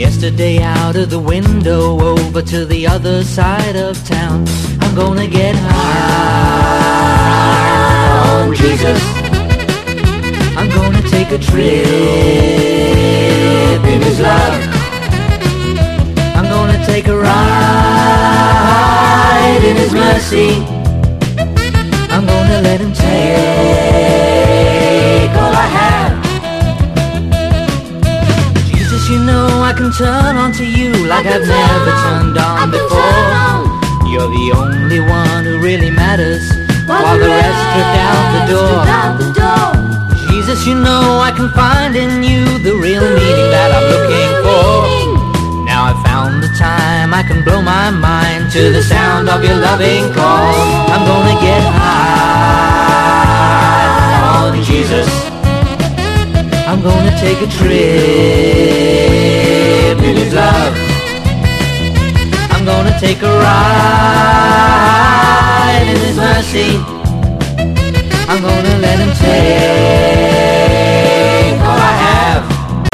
Yesterday out of the window over to the other side of town, I'm gonna get high on Jesus. I'm gonna take a trip in His love. I'm gonna take a ride in His mercy. I'm gonna let Him take all I have. Jesus, you know I can turn on to you like I've never turned on before. You're the only one who really matters, while the rest drift out the door. Jesus, you know I can find in you the real meaning that I'm looking for. Now I've found the time I can blow my mind to the sound of your loving call. I'm gonna get high on Jesus. I'm gonna take a trip in His love. I'm gonna take a ride in His mercy. I'm gonna let Him take